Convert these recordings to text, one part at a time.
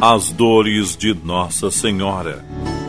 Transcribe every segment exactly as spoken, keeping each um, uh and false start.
As dores de Nossa Senhora.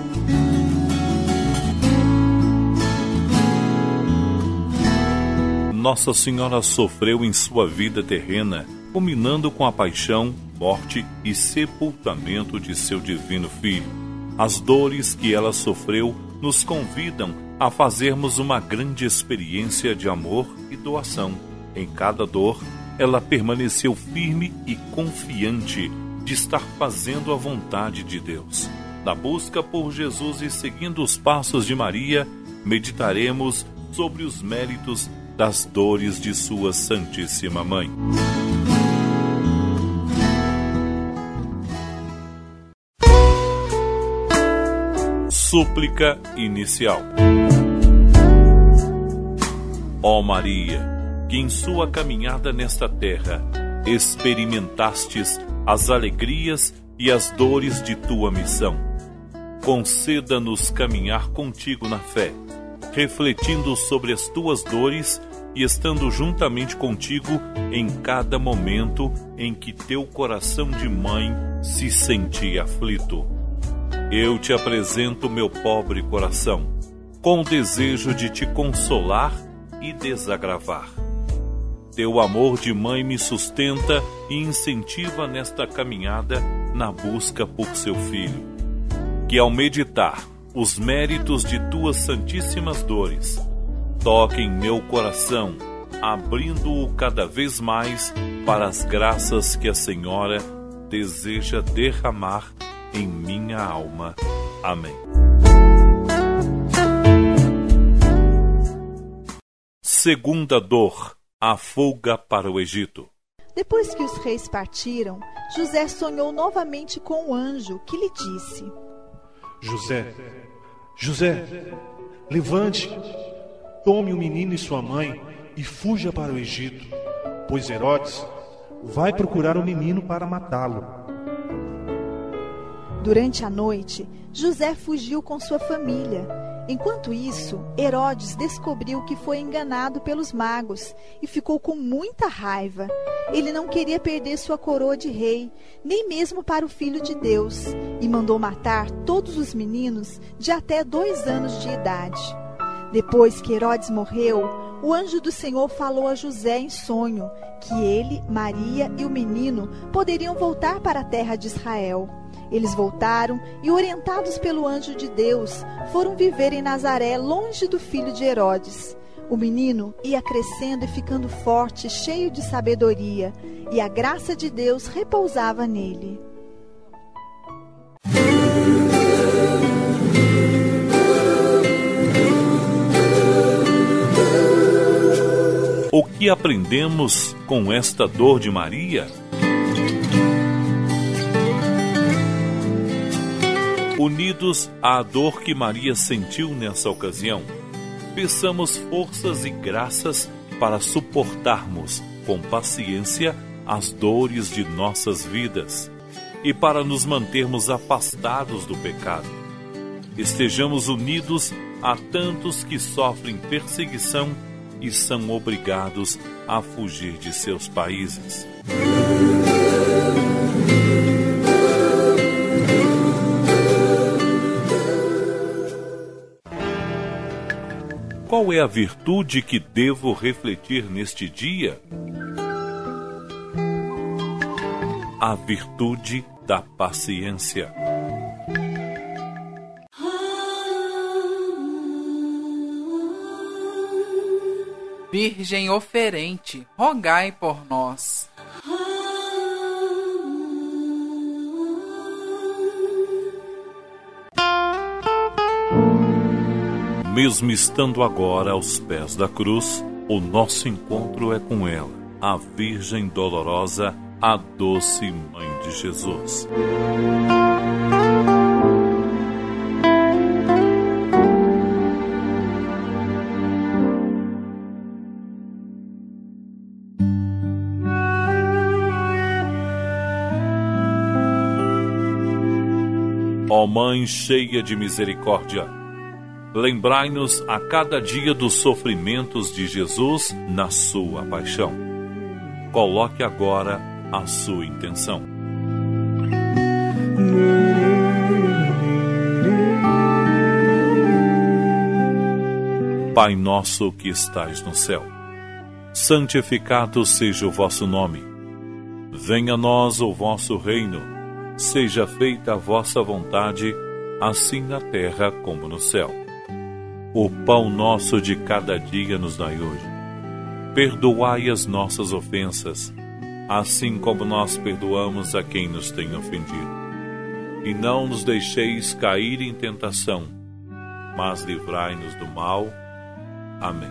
Nossa Senhora sofreu em sua vida terrena, culminando com a paixão, morte e sepultamento de seu divino Filho. As dores que ela sofreu nos convidam a fazermos uma grande experiência de amor e doação. Em cada dor, ela permaneceu firme e confiante de estar fazendo a vontade de Deus. Na busca por Jesus e seguindo os passos de Maria, meditaremos sobre os méritos das dores de sua Santíssima Mãe. Súplica inicial. Ó Maria, que em sua caminhada nesta terra experimentastes as alegrias e as dores de tua missão, conceda-nos caminhar contigo na fé, refletindo sobre as tuas dores e estando juntamente contigo em cada momento em que teu coração de mãe se sentia aflito. Eu te apresento meu pobre coração, com o desejo de te consolar e desagravar. Teu amor de mãe me sustenta e incentiva nesta caminhada na busca por seu filho. Que ao meditar os méritos de tuas santíssimas dores toquem meu coração, abrindo-o cada vez mais para as graças que a Senhora deseja derramar em minha alma. Amém. Segunda dor, a fuga para o Egito. Depois que os reis partiram, José sonhou novamente com o anjo que lhe disse: José, José, levante, tome o menino e sua mãe e fuja para o Egito, pois Herodes vai procurar o menino para matá-lo. Durante a noite, José fugiu com sua família. Enquanto isso, Herodes descobriu que foi enganado pelos magos e ficou com muita raiva. Ele não queria perder sua coroa de rei, nem mesmo para o Filho de Deus, e mandou matar todos os meninos de até dois anos de idade. Depois que Herodes morreu, o anjo do Senhor falou a José em sonho que ele, Maria e o menino poderiam voltar para a terra de Israel. Eles voltaram e, orientados pelo anjo de Deus, foram viver em Nazaré, longe do filho de Herodes. O menino ia crescendo e ficando forte, cheio de sabedoria, e a graça de Deus repousava nele. O que aprendemos com esta dor de Maria? Unidos à dor que Maria sentiu nessa ocasião, peçamos forças e graças para suportarmos com paciência as dores de nossas vidas e para nos mantermos afastados do pecado. Estejamos unidos a tantos que sofrem perseguição e são obrigados a fugir de seus países. Qual é a virtude que devo refletir neste dia? A virtude da paciência. Virgem oferente, rogai por nós. Mesmo estando agora aos pés da cruz, o nosso encontro é com ela, a Virgem Dolorosa, a doce Mãe de Jesus. Ó Mãe cheia de misericórdia, lembrai-nos a cada dia dos sofrimentos de Jesus na sua paixão. Coloque agora a sua intenção. Pai nosso que estais no céu, santificado seja o vosso nome. Venha a nós o vosso reino. Seja feita a vossa vontade, assim na terra como no céu. O pão nosso de cada dia nos dai hoje. Perdoai as nossas ofensas, assim como nós perdoamos a quem nos tem ofendido. E não nos deixeis cair em tentação, mas livrai-nos do mal. Amém.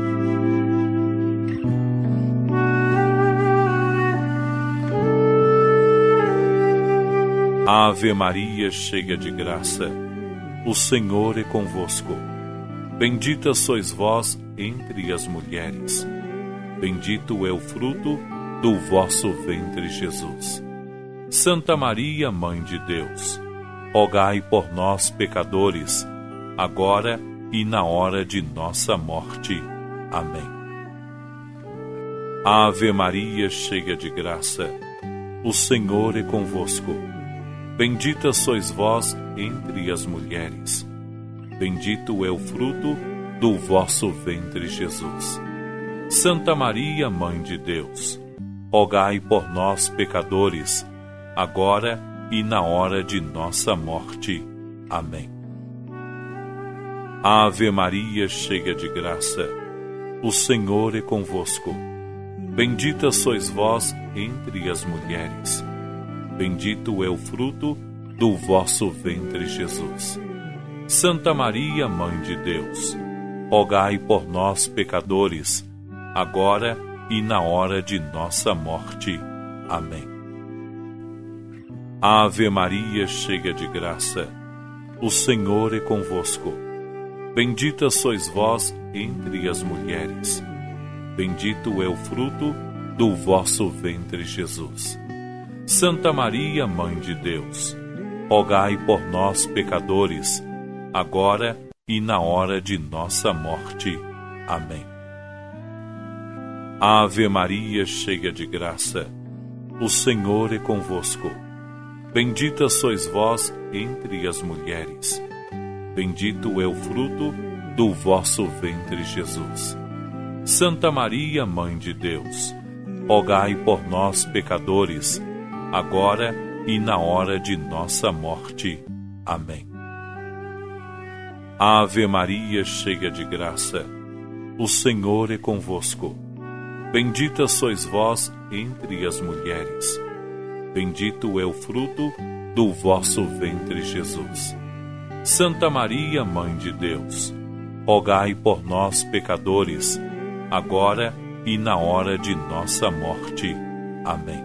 Ave Maria, cheia de graça, o Senhor é convosco. Bendita sois vós entre as mulheres. Bendito é o fruto do vosso ventre, Jesus. Santa Maria, Mãe de Deus, rogai por nós, pecadores, agora e na hora de nossa morte. Amém. Ave Maria, cheia de graça, o Senhor é convosco. Bendita sois vós entre as mulheres. Bendito é o fruto do vosso ventre, Jesus. Santa Maria, Mãe de Deus, rogai por nós, pecadores, agora e na hora de nossa morte. Amém. Ave Maria, cheia de graça, o Senhor é convosco. Bendita sois vós entre as mulheres. Bendito é o fruto do vosso ventre, Jesus. Santa Maria, Mãe de Deus, rogai por nós, pecadores, agora e na hora de nossa morte. Amém. Ave Maria, cheia de graça, o Senhor é convosco. Bendita sois vós entre as mulheres. Bendito é o fruto do vosso ventre, Jesus. Santa Maria, Mãe de Deus, rogai por nós, pecadores, agora e na hora de nossa morte. Amém. Ave Maria, cheia de graça, o Senhor é convosco. Bendita sois vós entre as mulheres. Bendito é o fruto do vosso ventre, Jesus. Santa Maria, Mãe de Deus, rogai por nós, pecadores, agora e na hora de nossa morte. Amém. Ave Maria, cheia de graça, o Senhor é convosco. Bendita sois vós entre as mulheres. Bendito é o fruto do vosso ventre, Jesus. Santa Maria, Mãe de Deus, rogai por nós, pecadores, agora e na hora de nossa morte. Amém.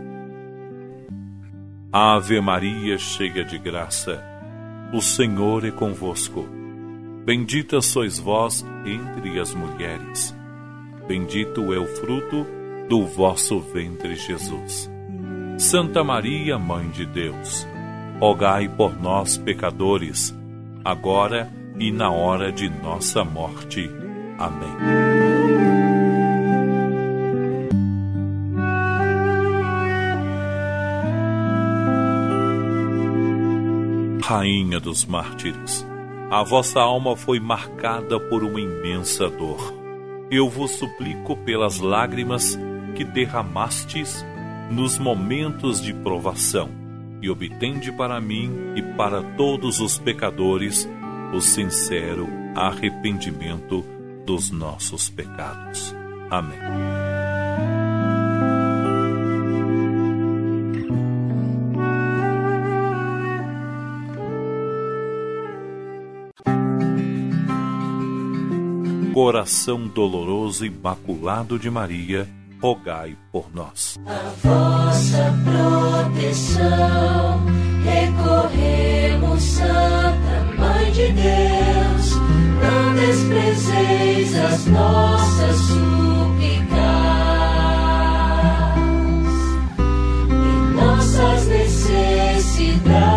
Ave Maria, cheia de graça, o Senhor é convosco. Bendita sois vós entre as mulheres. Bendito é o fruto do vosso ventre, Jesus. Santa Maria, Mãe de Deus, rogai por nós, pecadores, agora e na hora de nossa morte. Amém. Rainha dos mártires, a vossa alma foi marcada por uma imensa dor. Eu vos suplico pelas lágrimas que derramastes nos momentos de provação, e obtende para mim e para todos os pecadores o sincero arrependimento dos nossos pecados. Amém. Coração doloroso e imaculado de Maria, rogai por nós. A vossa proteção recorremos, Santa Mãe de Deus. Não desprezeis as nossas súplicas e nossas necessidades.